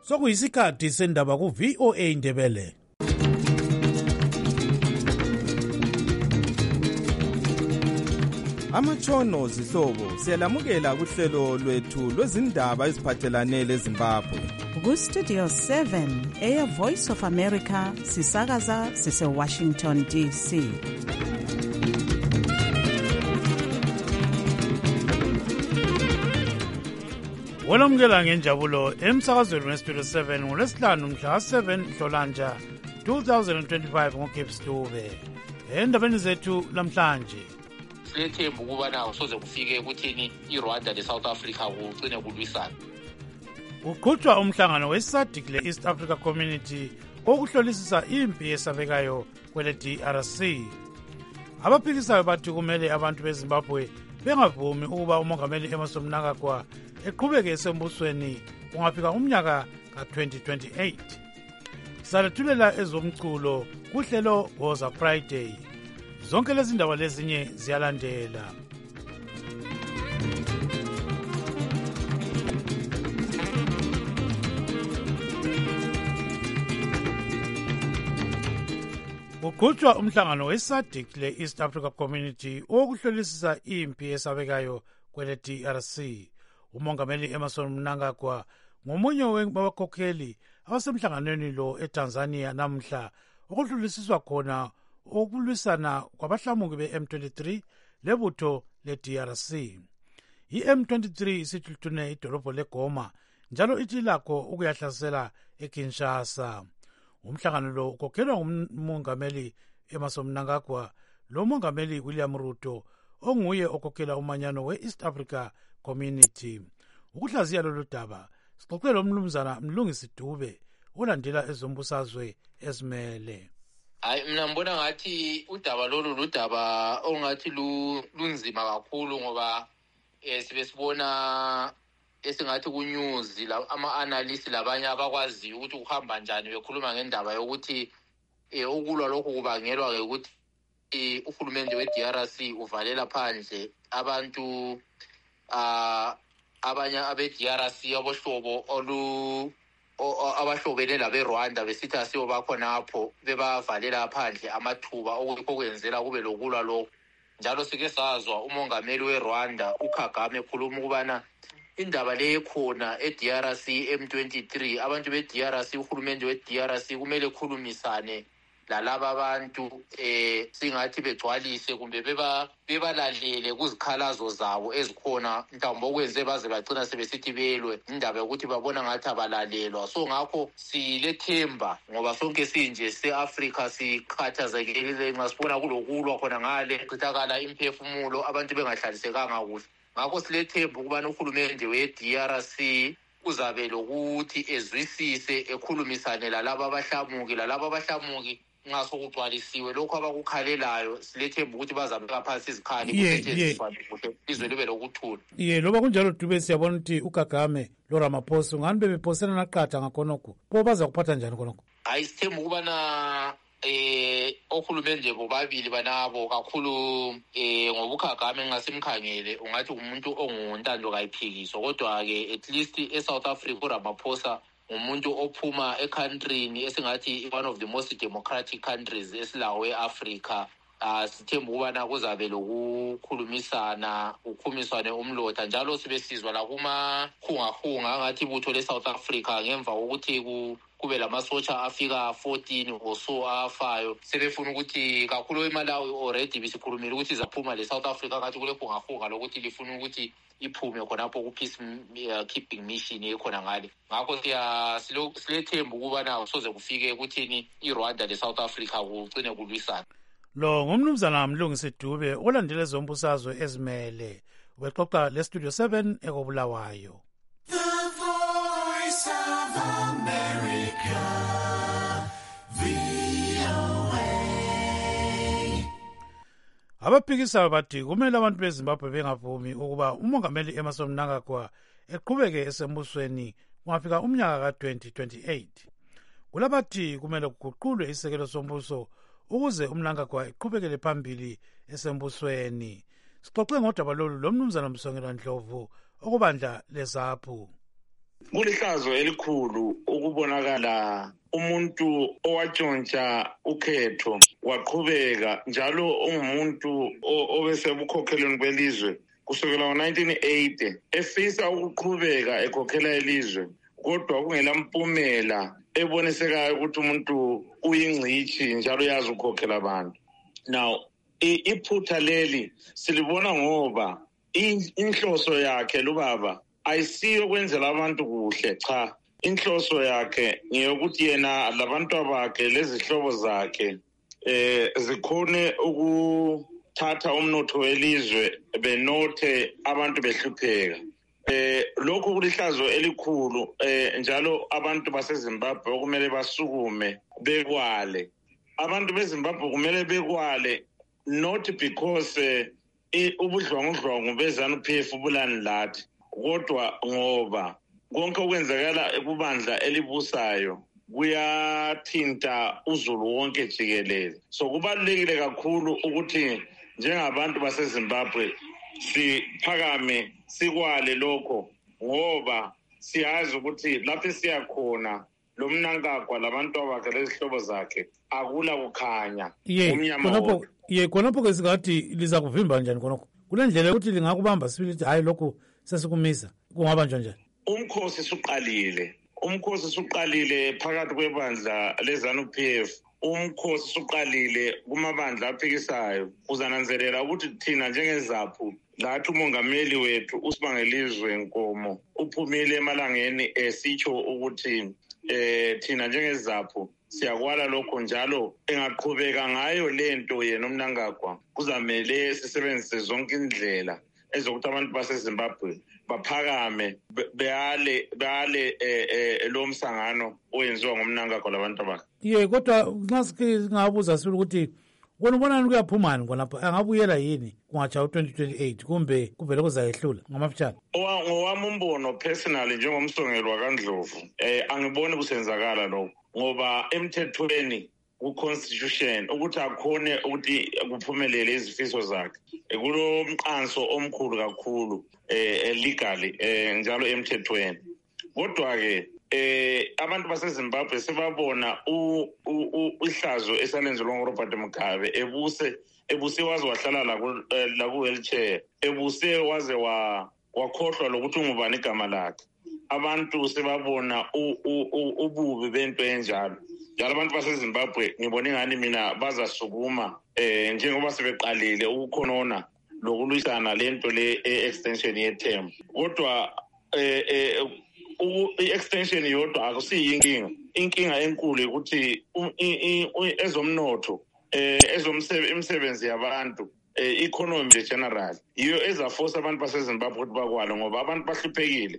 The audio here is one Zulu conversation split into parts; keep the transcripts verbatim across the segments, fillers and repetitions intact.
Sokuyisikhathi sendaba ku V O A Ndebele. Amatshono zihlobo siyalamukela kuhlelo lwethu lwezindaba eziphathelane leZimbabwe. Ku Studio seven Air Voice of America sisakaza sise Washington D C. Welomukela ngenjabulo emsakazweni weStudio seven ngolwesihlanu mhla seven Nhlolanja twenty twenty-five ngoCape Stube. Endabeni zethu lamhlanje silethemba ukubana soze kufike ukuthini iRwanda leSouth Africa kugcine kulwisana. Uqhutshwa umhlangano weSADC le-East Africa Community okuhlolisisa impi esabekayo kwele D R C. Abaphikisayo bathi kumele abantu beZimbabwe bengavumi ukuba umongameli Emmerson Mnangagwa eqhubeke esembusweni kungafika umnyaka ka twenty twenty-eight. Salethulela ezomculo kuhlelo Woza Friday. Zonke lezi ndaba lezinye ziyalandela. Kuqhutshwa umhlangano weSADC le-East Africa Community okuhlolisisa impi esabekayo kwele D R C. Umongameli Emmerson Mnangagwa ngomunye wabakhokheli abasemhlanganweni lo eTanzania namhla okuhlulisiswa khona okulwisana kwabahlamuki be-M twenty-three lebutho le-D R C. I-M twenty-three isithuthune idolobho leGoma njalo ithi lakho ukuyahlasela eKinshasa. Umhlangano lo ukhokhelwa ngumongameli Emmerson Mnangagwa lo mongameli William Ruto onguye okhokhela umanyano we-East Africa Community. Ukuhlaziya lolu daba sixoxele umnumzana Mlungisi Dube olandela ezombusazwe ezimele. Hayi mina ngibona ngathi udaba lolu ludaba ongathi lunzima kakhulu ngoba eh sibe sibona esingathi ku news la ama analysts labanye abakwazi ukuthi kuhamba kanjani bekhuluma ngendaba yokuthi eh ukulwa lokho kubangelwa ukuthi uhulumende we-D R C uvalela phandle abantu ah abanye abe-D R C abohlobo olu abahlobene labeRwanda besithi asibo bakhonapho bebavalela phandle amathuba okukwenzela kube lokulwa lokho. Njalo sike sazwa umongameli weRwanda uKagame ekhuluma ukubana indaba le khona e-D R C M twenty-three abantu be-D R C uhulumende we-D R C kumele khulumisane lalaba abantu eh singathi begcwalise kumbe beba bebalalele kuzikhalazo zabo ezikhona mhlawumbe okwenze baze bagcina sebesithi belwe indaba yokuthi babona ngathi abalalelwa. So ngakho silethemba ngoba sonke sinje seAfrica sikhathazekile nxa sibona kulokulwa khona ngale kuchithakala imphefumulo abantu bengahlalisekanga kuhle. Ngakho silethemba ukubana uhulumende we-D R C uzabe lokuthi ezwisise ekhulumisane lalaba abahlamuki lalaba abahlamuki nxa sokugcwalisiwe lokho abakukhalelayo silethemba ukuthi bazabeka phansi izikhali kusetshenziswa kuhle izwe libe lokuthula. Ye loba kunjalo Dube siyabona ukuthi uKagame lo Ramaphosa ngani bebephosela naqatha ngakhonokho pho baza kuphatha njani khonokho? Hayi sithemba ukubana eh ohulumende bobabili banabo kakhulu eh ngobuKagame ngasimkhangele ungathi umuntu onguntando kayiphikiswa kodwa ke at least eSouth Africa uRamaphosa umuntu ophuma ecountryn esingathi one of the most democratic countries esilawo eAfrica. Ah sithemba ukubana kuzabe lokukhulumisana ukhumiswane umlotha njalo sibe sizwa la kuma khungahunga ngathi ibutho leSouth Africa ngemva kokuthi ku kube lamasotsha afika fourteen oso afayo sebefuna ukuthi kakhulu eMalawi already bisikhulumile ukuthi izaphuma leSouth Africa ngathi kule khungahunga lokuthi lifuna ukuthi iphume khonapho ku peace keeping mission ekhona ngale. Ngakho siya silethemba ukubana soze kufike ukuthini iRwanda leSouth Africa kugcine kulwisana. Lo ngumnumzana Mlungisi Dube olandela ezombusazwe ezimele wexoxa leStudio seven ekobulawayo. The Voice of America, V O A. Abaphikisayo bathi kumele abantu beZimbabwe bengavumi ukuba umongameli Emmerson Mnangagwa eqhubeke esembusweni kungafika umnyaka ka twenty twenty-eight. Kulabathi kumele kuguqulwe isekelo sombuso ukuze uMnangagwa eqhubekele phambili esembusweni. Sixoxe ngodaba lolu lo mnumzana Msongela Ndlovu okubandla leZaphu. Kulihlazo elikhulu ukubonakala umuntu owatshontsha ukhetho waqhubeka njalo ungumuntu obesebukhokhelweni kwelizwe kusukela ngo-nineteen eighty efisa ukuqhubeka ekhokhela elizwe kodwa kungela mpumela ebonisekayo ukuthi umuntu uyingcithi njalo yazi ukhokhela abantu. Now iphutha leli silibona ngoba inhloso yakhe lubaba ayisiyo kwenzela abantu kuhle, cha. Inhloso yakhe ngeyokuthi yena labantu bakhe lezihlobo zakhe eh zikhone ukuthatha umnotho welizwe benothe abantu behlupheka. Eh lokho kulihlazo elikhulu eh njalo abantu baseZimbabwe okumele basukume bekwale. Abantu beZimbabwe kumele bekwale not because eh ubudlwangudlwangu beZANU-P F bulani lathi kodwa ngoba konke okwenzakala ekubandla elibusayo kuyathinta uZulu wonke jikelele. So kubalulekile kakhulu ukuthi njengabantu baseZimbabwe siphakame sikwale lokho ngoba siyazi ukuthi lapho siyakhona lo Mnangagwa labantu abakhe lezihlobo zakhe akula kukhanya umnyama. Ye khonapho ke singathi liza kuvimba njani khonokho? Kule ndlela ukuthi lingakubamba sibili ukuthi hayi lokho sesikumisa kungaba njani? Umkhosi usuqalile. Umkhosi usuqalile phakathi kwebandla leZANU-P F. Umkhosi usuqalile kumabandla aphikisayo. Uzananzelela ukuthi thina njengezaphu lathi umongameli wethu uSibongelizwe Nkomo uphumile emalangeni esitsho ukuthi eh thina njengezaphu siyakwala lokho njalo engaqhubeka ngayo lento yena uMnangagwa kuzamele sisebenzise zonke indlela ezokuthi abantu baseZimbabwe baphakame beale beale eh lo msangano oyenziwa ngomNangagwa labantu bakhe. Ye kodwa ngasike ngabuza sibili ukuthi wona ubonani kuyaphumani khonapha angabuyela yini kungatsha u-twenty twenty-eight kumbe kuvele kuzayehlula ngamafutshane? Ngowami umbono personally njengomsongeli waKaNdlovu eh angiboni kusenzakala lokho ngoba emthethweni ku-constitution ukuthi akhone ukuthi kuphumelele izifiso zakhe kulo mqanso omkhulu kakhulu eh legally eh njalo emthethweni. Kodwa ke eh abantu baseZimbabwe sebabona ihlazo esalenzelwa nguRobert Mugabe ebuse ebuse waze wahlala la la ku wheelchair ebuse waze wa wakhohlwa lokuthi ungubani igama lakhe. Abantu sebabona ububi bento enjalo. Njalo abantu baseZimbabwe ngibona ngani mina bazasukuma eh njengoba sebeqalile ukukhonona lokulwisana lento le extension ye term. Kodwa eh i-extension yodwa akusiyinkinga. Inkinga enkulu ukuthi ezomnotho eh ezomsebenzi yabantu economy general iyo ezaforce abantu baseZimbabwe ukuthi bakwalo ngoba abantu bahluphekile.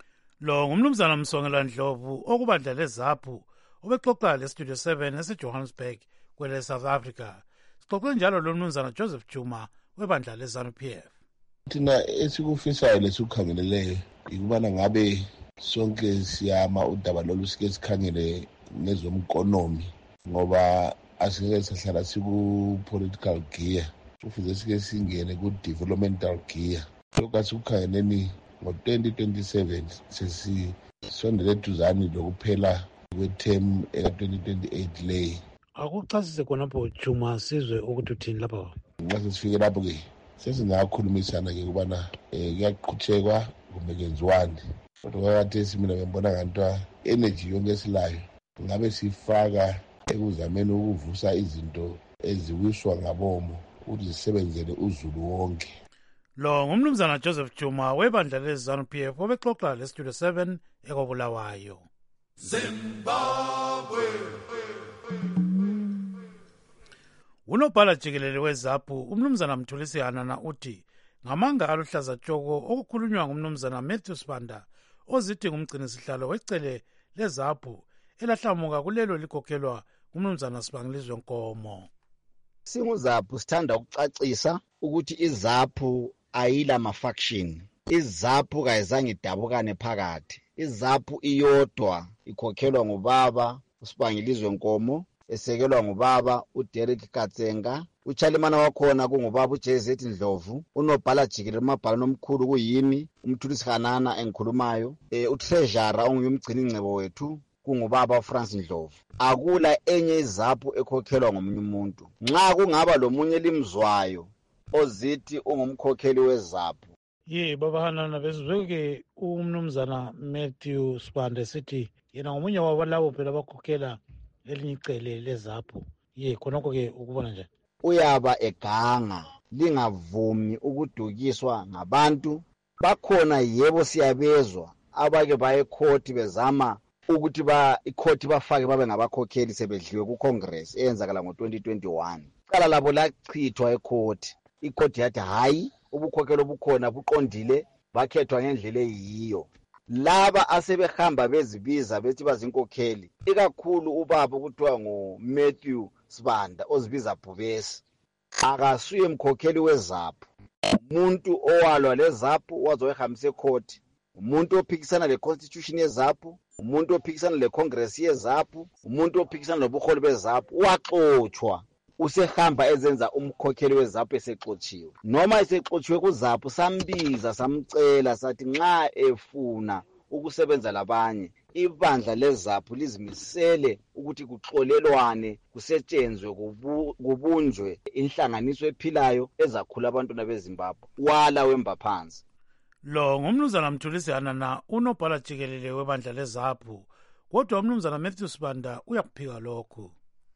Lo ngumnumzana Msongela Ndlovu okubandla lezaphu ubexoxa lestudio seven eseJohannesburg kwele South Africa. Sixoxe njalo lo mnumzana Joseph Juma webandla leZANU-P F. Thina esikufisayo lesikukhangeleleyo ikubana ngabe sonke siyama udaba lolu sike sikhangele nezomkonomi ngoba asingeke sahlala siku-political gear kufuze sike singene ku-developmental gear. Lokhu asikukhangeleni ngo-twenty twenty-seven sesisondele eduzane lokuphela kwe-term eka-twenty twenty-eight le. Akuchasise khonapho Juma sizwe ukuthi uthini lapha. Nxa sesifike lapho-ke sesingakhulumisana-ke ukubana um kuyaqhutshekwa kumbe kenziwani. Kodwa kwakathesi mina bengibona nganto energy yonke esilayo ngabe sifaka ekuzameni ukuvusa izinto eziwiswa ngabomo ukuthi zisebenzele uZulu wonke. Lo ngumnumzana Joseph Juma webandla leZANU-P F obexoxa lestudio seven ekobulawayo. Zimbabwe. Unobhala jikelele wezaphu umnumzana Mthulisi Hanana uthi ngamanga aluhlaza tshoko okukhulunywa ngumnumzana Matthew Sibanda ozithi ngumgcini sihlalo wecele lezaphu elahlamuka kulelo likhokhelwa ngumnumzana Sibongelizwe Nkomo. Singuzaphu sithanda ukucacisa ukuthi izaphu ayila mafaction. Izaphu kayizange idabukane phakathi. Izaphu iyodwa ikhokhelwa ngubaba uSibongelizwe Nkomo esekelwa ngubaba uDerek Katsenga uchalimana wakhona kungubaba uJezet Ndlovu, unobhala jikelele umabhalane omkhulu kuyimi umthulisi Hanana engikhulumayo, eh utreasurer onguye umgcini ingcebo wethu kungubaba uFrance Ndlovu. Akula enye izaphu ekhokhelwa ngomunye umuntu. Nxa kungaba lomunye limzwayo ozithi ungumkhokheli wezaphu. Ye baba Hanana, besizweke umnumzana Matthew Sibanda sithi yena ngomunye wabo labo phela abakhokhela elinye icele lezaphu. Ye khonokho ke ukubona njani? Uyaba eganga, lingavumi ukudukiswa ngabantu. Bakhona yebo siyabezwa abake baye court bezama ukuthi ba icourt bafake babe ngabakhokheli sebedliwe ku Congress eyenzakala ngo twenty twenty-one. Cala labo lachithwa ecourt. Icourt yathi hayi, ubukhokhelo bukhona buqondile, bakhethwa ngendlela eyiyo. Laba asebehamba bezibiza bethi bazinkokheli, ikakhulu ubaba kuthiwa ngo Matthew Sibanda ozibiza Bhubesi, akasuye mkhokheli wezaphu. Umuntu owalwa lezaphu wazoyihambisa ecourt, umuntu ophikisana le constitution yezaphu, umuntu ophikisana le Congress yezaphu, umuntu ophikisana lobuholi bezaphu, waxoxwa. Usehamba ezenza umkhokheli wezaphu esexotshiwe. Noma esexotshiwe kuzaphu sambiza samcela sathi nxa efuna ukusebenza labanye, ibandla lezaphu lizimisele ukuthi kuxolelwane, kusetshenzwe, kubunjwe inhlanganiso ephilayo ezakhula abantwana beZimbabwe. Wala wemba phansi. Lo ngumnumzana Mthulisi Hanana, unobhala jikelele webandla lezaphu. Kodwa umnumzana Matthew Sibanda uyakuphika lokho.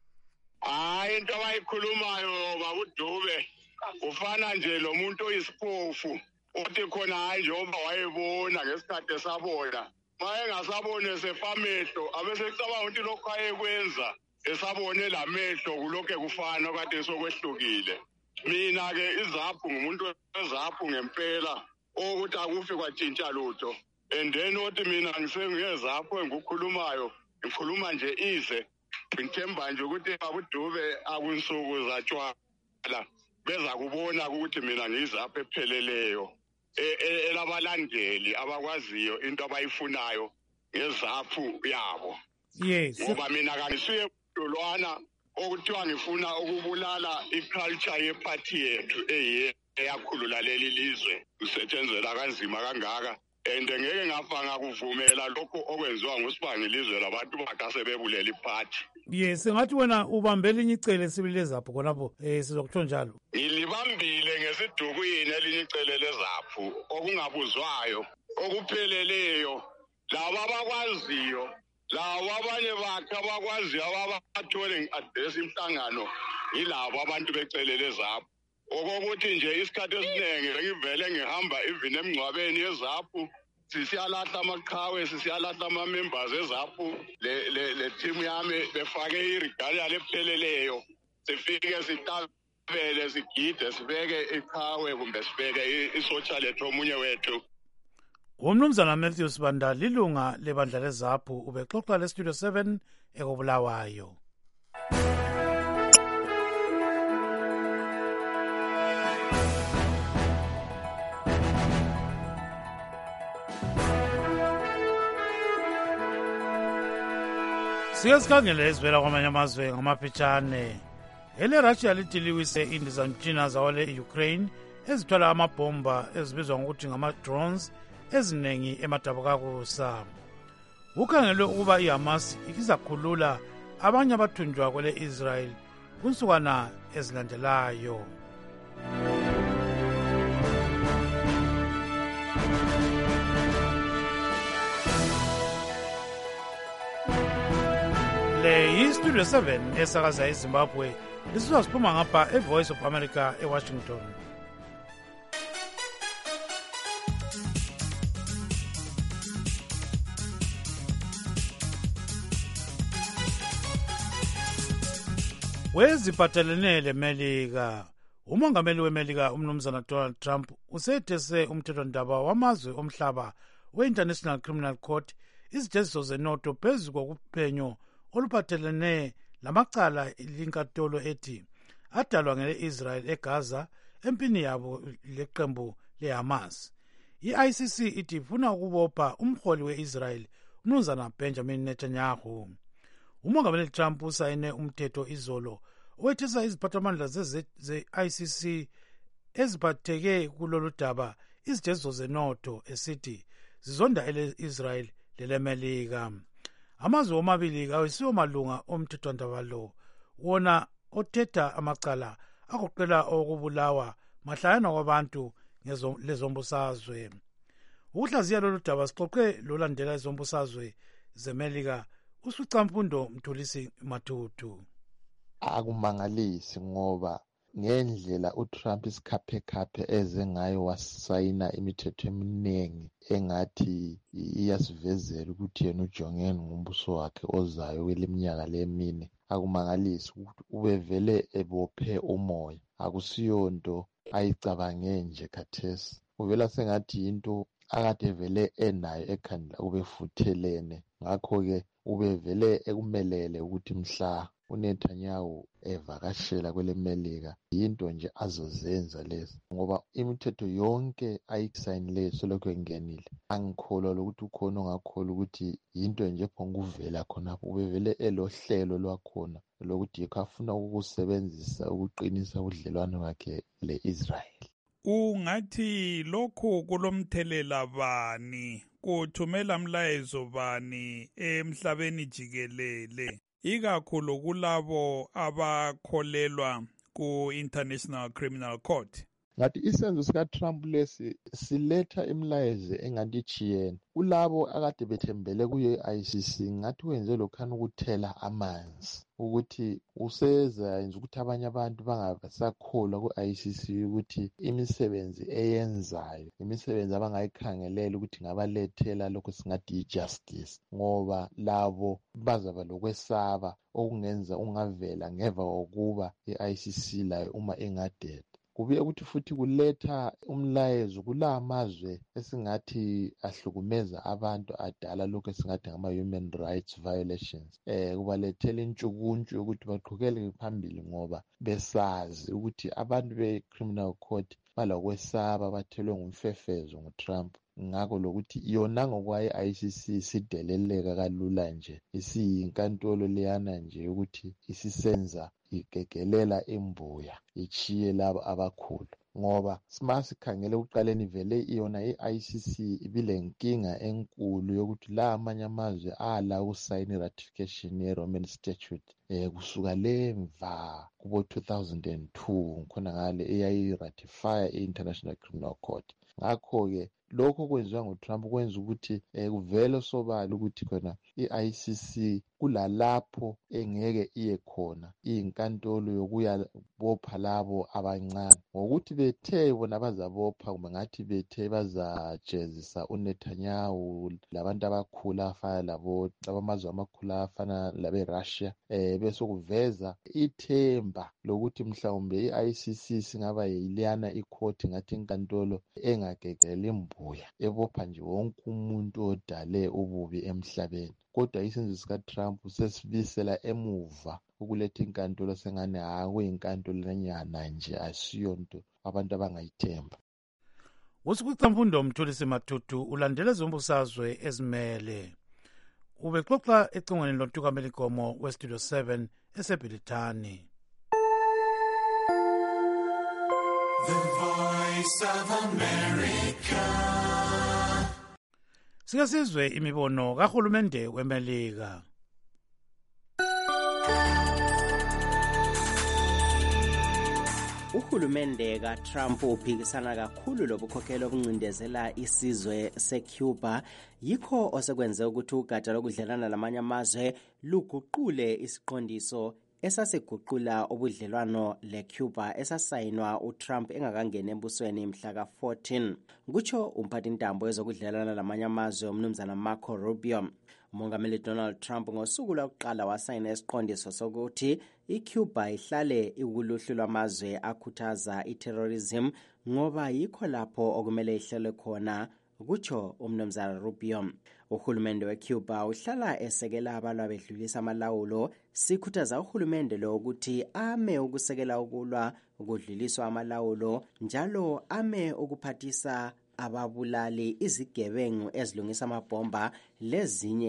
Hayi, into abayikhulumayo babuDube ufana nje lo muntu oyisiphofu othi khona hayi njengoba wayebona ngesikhathi esabona, maye ngasabone sefamehlo abesecabanga ukuthi lokho ayekwenza esabone lamehlo kulokho kufana kade sokwehlukile. Mina ke izaphu ngumuntu wezaphu ngempela ukuthi akufi kwatshintsha lutho. And then othi mina ngisengiyezapho engikukhulumayo ngikhuluma nje ize ngithemba nje ukuthi babuDube akunsuku zatshwala beza kubona ukuthi mina ngizapho epheleleyo elabalandeli abakwaziyo into abayifunayo ngezaphu yabo. Yes. Ngoba mina kangisuye dolwana okuthiwa ngifuna ukubulala iculture yeparty yethu eyakhulula leli lizwe kusetshenzela kanzima kangaka. And ngeke ngafa ngakuvumela lokho okwenziwa ngusibanga ilizwe labantu bakase bebulela iparty. Yes, ngathi wena ubambele elinye icele sibili lezaphu khonapho eh sizokutsho njalo. Ngilibambile ngesidukwini elinye icele lezaphu okungabuzwayo okupheleleyo laba abakwaziyo laba abanye bakhe abakwaziyo ababathole ngi-address imhlangano yilabo abantu becele lezaphu. Okokuthi nje isikhathi esiningi ngivele ngihamba even emngcwabeni yezaphu sisiyalahla amaqhawe sisiyalahla ama-members ezaphu le le le team yami befake iregalia lepheleleyo sifike sitabele sigide sibeke iqhawe kumbe sibeke isotsha lethu omunye wethu. Umnumzana Matthew Sibanda lilunga lebandla lezaphu ubexoxa le Studio seven ekobulawayo. Siyazikhangela ezivela kwamanye amazwe ngamafitshane. Ele Russia litiliwise indizamtshina zawo le-Ukraine ezithwala amabhomba ezibizwa ngokuthi ngama-drones eziningi emadabukakusa. Kukhangelwe ukuba iHamas izakhulula abanye abathunjwa kwele-Israel kunsukwana ezilandelayo. Le yi-Studio seven esakaza eZimbabwe lisizwa siphuma ngapha eVoice of America eWashington. Weziphathelene leMelika, umongameli weMelika umnumzana Donald Trump usethese umthethwandaba wamazwe omhlaba we-International Criminal Court izijeziso zenotho phezu kokuphenyo oluphathelene lamacala linkantolo ethi adalwa ngele-Israel eGaza empini yabo leqembu leHamas. I-I C C ithi ifuna ukubopha umholi we-Israel umnumzana Benjamin Netanyahu. Umongameli Trump usayine umthetho izolo wethesa iziphathamandla ze-I C C eziphatheke kulolu daba izitezo zenotho esithi zizonda ele-Israel lelemelika. Amazwe omabili awesiwo malunga omthethwandaba lo, wona othetha amacala agoqela okubulawa mahlayana kwabantu lezombusazwe. Ukuhlaziya lolu daba sixoxe lolandela izombusazwe zemelika uSicamfundo Mthulisi Matutu. Akumangalisi ngoba ngendlela uTrump isikhaphekhaphe eze ngayo wasayina imithetho eminingi engathi iyasivezela ukuthi yena ujongene ngombuso wakhe ozayo weleminyaka lemine. Akumangalisi ukuthi ubevele ebophe umoya, akusiyonto ayicabange nje khathesi. Uvela sengathi into akade vele enayo ekhanda ubefuthelene, ngakho-ke ubevele ekumelele ukuthi mhla uNetanyahu evakashela kwelemelika yinto nje azozenza lezi, ngoba imithetho yonke ayisayinileyo solokhu engenile. Angikholwa lokuthi ukhona ongakholwa ukuthi yinto nje phonguvela khonapho. Ubevele elohlelo lwakhona lokuthi yikho afuna ukusebenzisa ukuqinisa ubudlelwano bakhe le-Israel. Ungathi lokhu kulomthelela bani, kuthumela mlayezo bani emhlabeni jikelele, ikakhulu kulabo abakholelwa ku-International Criminal Court? Ngathi isenzo sikaTrump lesi siletha imilayezo engantitshiyene kulabo akade bethembele kuye I C C. Ngathi wenze lokhana ukuthela amanzi ukuthi useza yenza ukuthi abanye abantu bangasakholwa ku-I C C ukuthi imisebenzi eyenzayo imisebenzi abangayikhangelela ukuthi ngabalethela lokho singathi yi-justice, ngoba labo bazaba lokwesaba okungenza ungavela ngeva kokuba i-I C C layo uma engadeda. Kubuye ukuthi futhi kuletha umlayezo kula amazwe esingathi ahlukumeza abantu adala lokho esingathi ngama-human rights violations. Eh kubalethela intshukuntshu yokuthi baqhubekele phambili ngoba besazi ukuthi abantu be-criminal court balokwesaba bathelwe ngumfefezo nguTrump. Ngakho lokuthi yona ngokwaye I C C sideleleka kalula nje, isiyinkantolo leyana nje ukuthi isisenza igegelela imbuya ichiye labo abakhulu, ngoba simasikhangele ukuqaleni vele iyona i-I C C ibilenkinga enkulu yokuthi la amanye amazwe ala ukusayina i-ratification ye-Roman Statute eh kusuka lemva kubo two thousand two khona ngale eyayi-ratify i-International Criminal Court. Ngakho-ke lokho kwenziwa nguTrump kwenza ukuthi eh kuvele sobala ukuthi khona i-I C C kulalapho engeke iye khona iyinkantolo yokuya bopha labo abancane, ngokuthi bethe bona bazabopha kumbe ngathi bethe bazajezisa uNetanyahu labantu abakhulu afana labo abamazwe amakhulu afana labe-Russia eh bese kuveza ithemba lokuthi mhlawumbe i-I C C singaba yiliyana icourt ngathi inkantolo engagegela imbuya ebopha nje wonke umuntu odale ububi emhlabeni. Kodwa isenzo sikaTrump sesibisela emuva ukuletha inkantolo sengane akuyinkantolo lenyana nje, asiyonto abantu abangayithemba. uSicamfundo Mthulisi Matutu ulandela ezombusazwe ezimele. Ubexoxa ecingweni loNtukameli Gomo weStudio seven eseBhilithani. The Voice of America. Sikasizwe imibono kahulumende weMelika. Uhulumende kaTrump uphikisana kakhulu lobukhokheli obuncindezela isizwe seCuba, yikho osekwenze ukuthi ugatsha lokudlelana lamanye amazwe luguqule isiqondiso esasiguqula ubudlelwano leCuba esasayinwa uTrump engakangena embusweni mhla ka fourteen. Kutsho umphathintambo wezokudlelana lamanye amazwe umnumzana Marco Rubio. Umongameli Donald Trump ngosuku lokuqala wasayina isiqondiso sokuthi iCuba ihlale ikuluhlu lwamazwe akhuthaza iterrorism ngoba yikho lapho okumele ihlele khona, kutsho umnumzana Rubio. Uhulumende weCuba uhlala esekela abalwa bedlulisa amalawulo. Sikhuthaza uhulumende lo ukuthi ame ukusekela ukulwa ukudluliswa amalawulo, njalo ame ukuphathisa ababulali, izigebengu ezilungisa amabhomba lezinye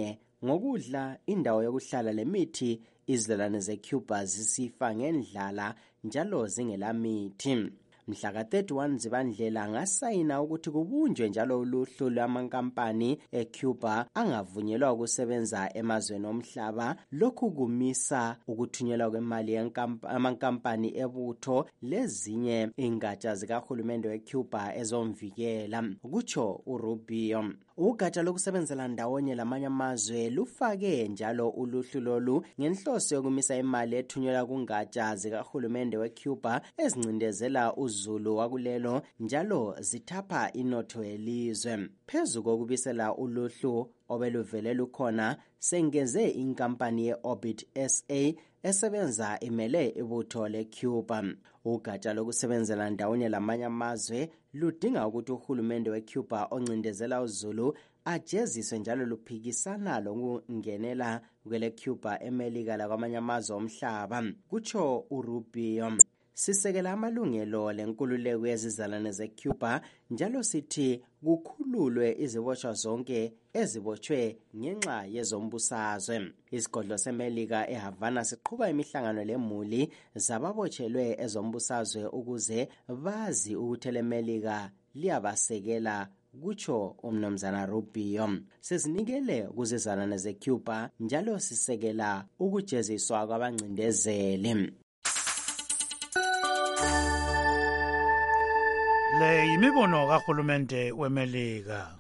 ngokudla indawo yokuhlala lemithi izizalwane zeCuba zisifa ngendlala njalo zingelamithi. Mhla ka thirty-one Zibandlela ngasayina ukuthi kubunjwe njalo uluhlu lwamankampani eCuba angavunyelwa ukusebenza emazweni omhlaba. Lokhu kumisa ukuthunyelwa kwemali yamankampani ebutho lezinye ingatsha zikahulumende weCuba ezomvikela, kutsho uRubio. Ugatsha lokusebenzela ndawonye lamanye amazwe lufake njalo uluhlu lolu ngenhloso yokumisa imali ethunyelwa kungatsha zikahulumende weCuba ezincindezela uzulu wakulelo njalo zithapha inotho yelizwe. Phezu kokubisela uluhlu obeluvele lukhona, sengeze inkampani ye-Orbit S A esebenza imele ibutho leCuba. Ugatsha lokusebenzela ndawonye lamanye amazwe ludinga ukuthi uhulumende weCuba oncindezela uzulu ajeziswe njalo luphikisana lokungenela kweleCuba emelika lakwamanye amazwe omhlaba, kutsho uRubio. Sisekela amalungelo lenkululeko yezizalwane zeCuba njalo sithi kukhululwe iziboshwa zonke ezibotshwe ngenxa yezombusazwe. Isigodlo seMelika eHavana siqhuba imihlangano lemuli zababotshelwe ezombusazwe ukuze bazi ukuthi leMelika liyabasekela, kutsho umnumzana Rubio. Sizinikele kuzizalwane zeCuba njalo sisekela ukujeziswa kwabancindezeli. Le yimibono kahulumende weMelika.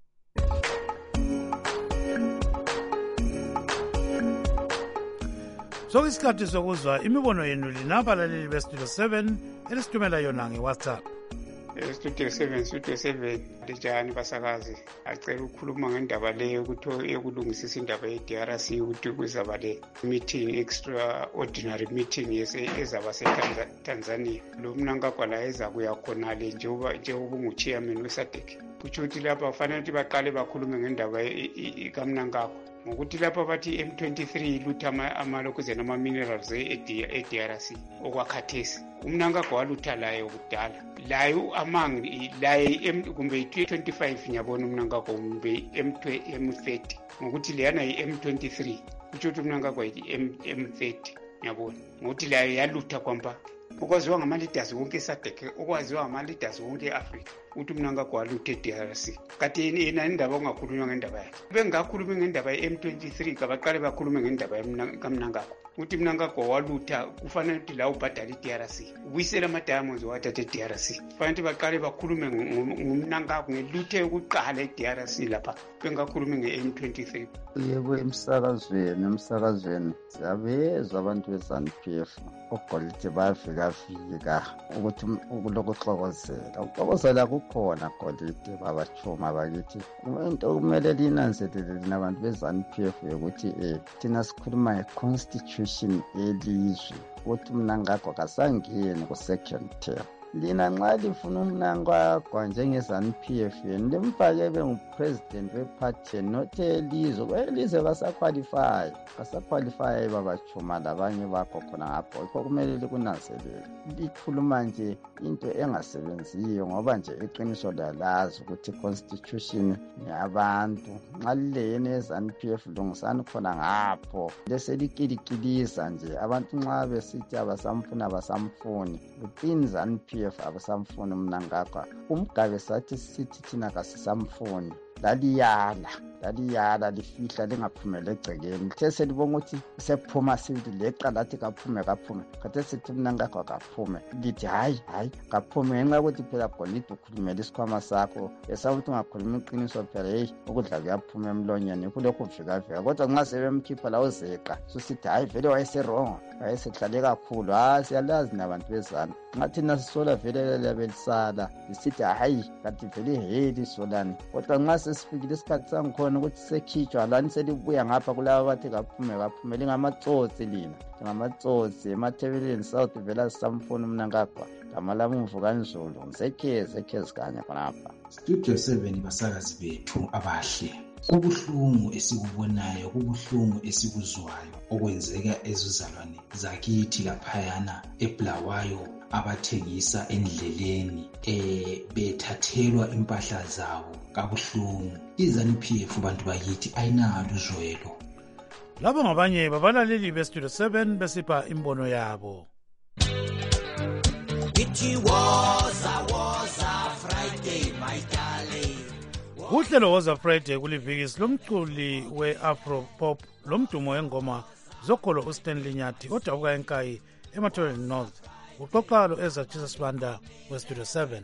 Sokuyisikhathi sokuzwa imibono yenu linabalaleli bestudio seven elisithumela yona ngeWhatsApp. Studio seven Studio seven lijani basakazi acela ukukhuluma ngendaba leyo ukuthi ekulungisisa indaba ye-D R C ukuthi kuzaba le meeting, extraordinary meeting ezaba seTanzania. Lo mnankagwa la eza kuya khonale njengoba njengoba ungu-chairman we-SADC. Kutsho ukuthi lapha kufanele ukuthi baqale bakhulume ngendaba kamnankagwa ngokuthi lapha bathi M twenty-three lutha amalokuzeni ama-minerals e-D R C okwakhathesi. Umnankagwa walutha layo kudala layo amangi laye kumbe i twenty-five nyabona umnankagwa kumbe M thirty ngokuthi leyana i-M twenty-three kutsho ukuthi umnankagwa i-M thirty nyabona ngokuthi layo yalutha kwamba ukwaziwa ngama-leaders wonke eSADC, ukwaziwa ngama-leaders wonke e-Afrika ukuthi umnankagwa walutha e-D R C. Kati yena indaba ongakhulunywa ngendaba yakhe. Bengakhuluma ngendaba ye-M twenty-three kabaqale bakhulume ngendaba kamnankagwa ukuthi umnankagwa walutha kufanele ukuthi la ubhadala i-D R C ubuyisela ama-diamonds wathatha e-D R C. Kufanele ukuthi baqale bakhulume ngomnankagwa ngeluthe yokuqala e-D R C lapha bengakhulumi nge-M twenty-three. Yebo, emsakazweni emsakazweni siyabezwa abantu be-ZANU-P F ogolide bayafikafika ukuthi ukulokuxokozela ukuxokozela kukhona golide babachuma bakithi. Into okumele linanzelele lina abantu be-ZANU-P F yokuthi um thina sikhuluma nge-constitution yelizwe ukuthi umnankagwa kasangeni ku-second term. Lina nxa lifuna umnankagwa njenge-ZANU-P F yenu limfake bengu-president weparty yenu not elizwe kwelizwe kasaqualify kasaqualify babachuma labanye bakho khona ngapho. Yikho kumele likunanzelele. Likhuluma nje into engasebenziyo ngoba nje iqiniso lalazi ukuthi i-constitution yabantu. Nxa lileyeni e-ZANU-P F lungisani khona ngapho leselikilikiliza nje abantu nxa besithi abasamfuni abasamfuni within ZANU-P F abasamfuni umnankagwa. Umgabe sathi sithi thina kasisamfuni laliyala laliyala lifihla lingaphumela egcekeni lithe selibonga ukuthi sephuma sibili leqa lathi kaphume kaphume kade sithi umnankagwa kaphume lithi hayi hayi kaphume ngenxa yokuthi phela golide ukhulumela isikhwama sakho esakuthi ungakhuluma iqiniso phela heyi ukudla kuyaphuma emlonyeni kulokhu kuvikavika kodwa nxa sebemkhipha la uzeqa susithi hayi vele wayeserongo wayesehlale kakhulu. Hayi siyalazi nabantu bezana nxa thina sisola vele liyabelisala lisithi hayi kanti vele heli solani kodwa nxa sesifikile isikhathi sangikhona ukuthi sekhitshwa lani selibuya ngapha kulaba bathi kaphume kaphume lingamatsotsi lina ngamatsotsi emathebeleni south vela sisamfuna umnankagwa gama lami umvukanzulu ngisekhezi ekhezi kanye khonapha. Studio seven basakazi bethu abahle, kubuhlungu esikubonayo kubuhlungu esikuzwayo okwenzeka ezizalwane zakithi laphayana eBulawayo abathengisa endleleni eh bethathelwa impahla zabo kabuhlungu. iZANU-P F bantu bakithi ayinalo uzwelo. Laba ngabanye babalaleli beStudio seven besipha imbono yabo. It was a was a Friday my darling. Uhlelo Woza Friday kulivikisi lomculi we-Afro Pop lomdumo wengoma zokholo uStanley Nyathi odabuka enkayi eMathole North. Uxoxa lo Ezra Jesus Banda weStudio seven.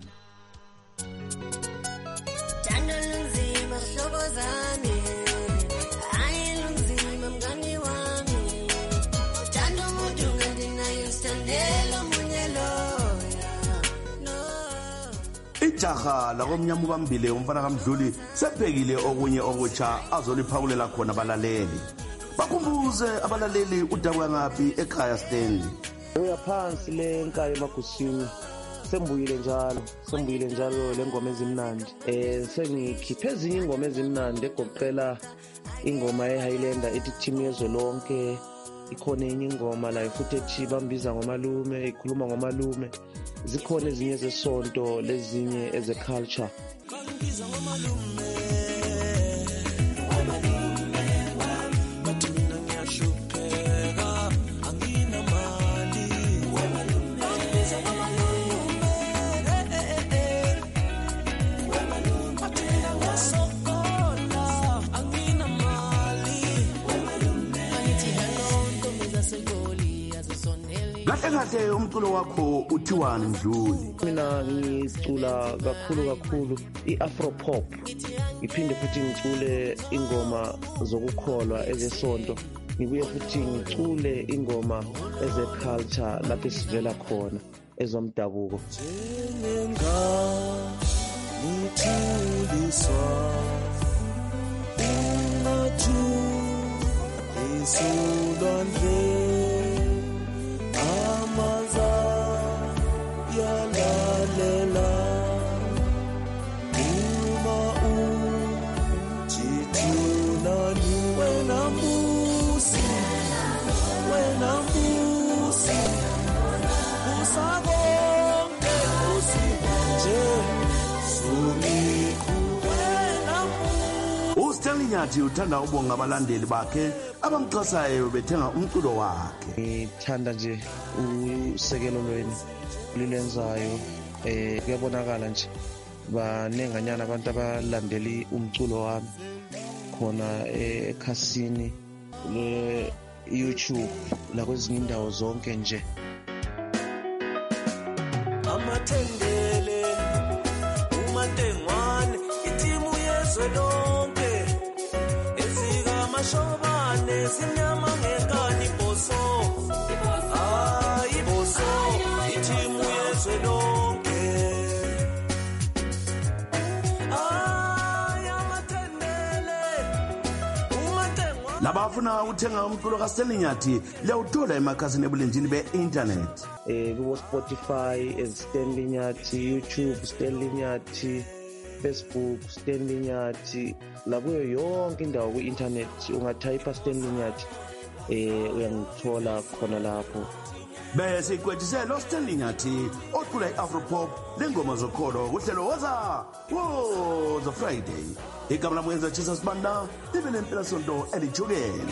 Ijaha lakomnyama ubambile umfana kaMdluli sephekile okunye okutsha azoliphakulela khona abalaleli. Bakhumbuze abalaleli udabuka ngapi ekhaya Stanley. Uyaphansi le nkayi emagusini. Sembuyile njalo, sembuyile njalo lengoma ezimnandi. Eh sengikhiphe ezinye ingoma ezimnandi egoqela ingoma eHighlander ethi team yezwe lonke. Ikhona enye ingoma la futhi ethi bambiza ngomalume, ikhuluma ngomalume. Zikhona ezinye zesonto lezinye eze culture. Bambiza ngomalume. Kahle umculo wakho uthiwani Mdluli? Mina ngicula kakhulu kakhulu iAfro Pop. Iphinde futhi ngicule ingoma zokukholwa ezesonto. Ngibuye futhi ngicule ingoma eze culture lapho sivela khona ezomdabuko. uStanley Nyathi uthanda ubonga abalandeli bakhe abamxhasayo bethenga umculo wakhe. Ngithanda nje usekelo lweni lilenzayo eh kuyabonakala nje banenganyana abantu abalandeli umculo wami khona ekhasini le YouTube la kwezinye indawo zonke nje. Amathendele umatengwane itimu yezwe lonke ezika mashobane sinyama ngekani boso hayi boso itimu yezwe lonke. Labafuna uthenga umculo kaStanley Nyathi liyawuthola emakhasini ebulenjini be-internet. Eh kubo Spotify Stanley Nyathi, YouTube Stanley Nyathi, Facebook Stanley Nyathi, lakuyo yonke indawo ku-internet ungatype Stanley Nyathi eh uyangithola khona lapho. Bese ikwethisela lo Stanley Nyathi ocula iAfro Pop lengoma zokholo kuhlelo Woza Woza Friday. Igama lami Ezra Jesus Banda libe lempela sonto elijulene.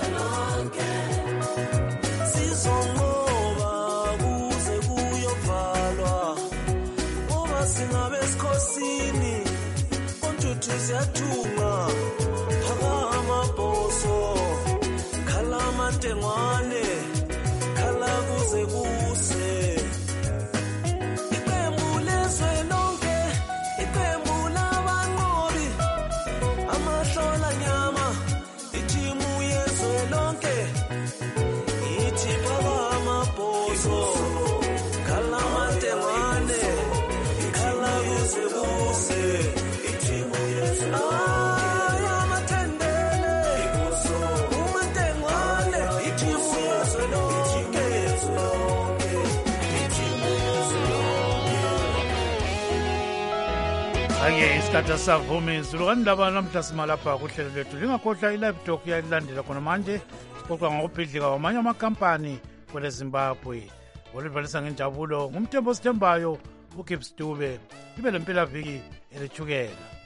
Sizongoba kuze kuyovalwa ngoba singabe esikhosini ontuthu ziyathunga phakama boso khala amantengwane khala kuze kuse iqembu lezwe lonke iqembu labanqobi amahlola nyama itimu yezwe lonke ithi phakama boso khala amantengwane khala kuze kuse itimu yezwe lonke. Ake isikhathi savuma izulu kandaba namhla simalapha kuhlelo lethu lingakhohlwa i-live talk yayilandela khona manje sixoxa ngokubhidlika kwamanye amakampani kwele Zimbabwe. olivalisa ngenjabulo ngumthembo sithembayo uGibbs Dube. Ibe lempelaviki elithukela.